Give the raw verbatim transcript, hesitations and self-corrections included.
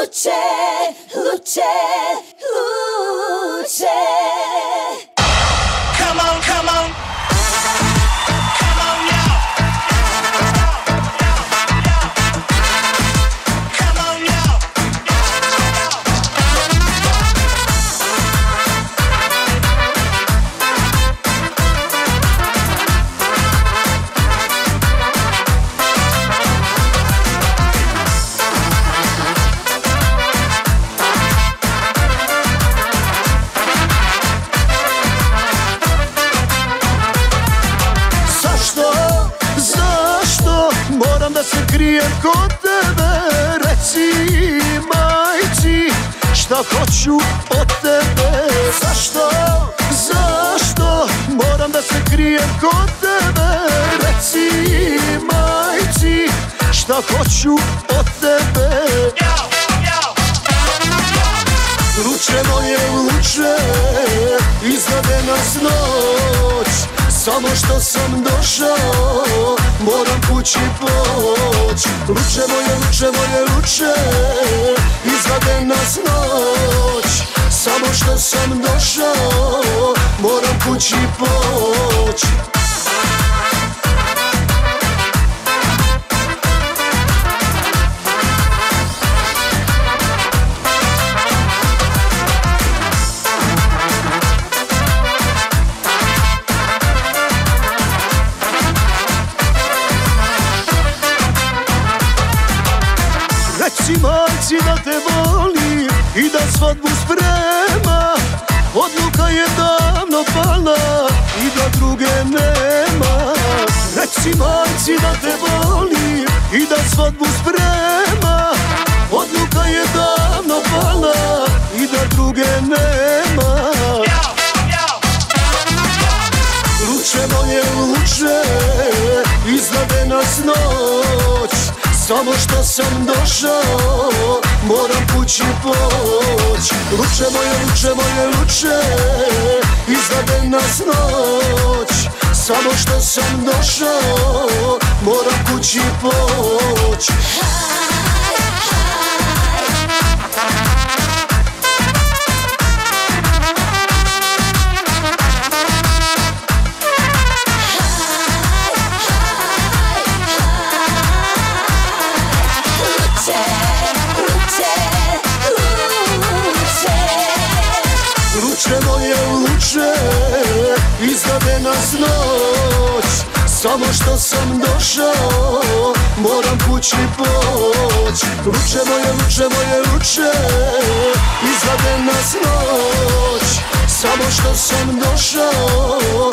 luče, luče, luče. Come on, come on. Come on now. Come on now. Moram da se krijem kod tebe, reci majci šta hoću od tebe. Zašto, zašto moram da se krijem kod tebe, reci majci šta hoću od tebe. Luče moje luče, izvede nas noć, samo što sam došao, moram kući poć. Luče moje, luče moje, luče, izvade nas noć, samo što sam došao, moram kući poć. Reci majci da te volim i da svadbu sprema, odluka je davno pala i da druge nema. Reci majci da te volim i da svadbu sprema, odluka je davno pala i da druge nema. Luče moje luče, izvade nas noć, samo što sam došao, moram kući poć. Luče moje, luče moje, luče, izvade nas noć, samo što sam došao, moram kući poć. Luče moje luče, izvade nas noć, samo što sam došao, moram kući poć. Luče moje, luče moje, luče, izvade nas noć, samo što sam došao,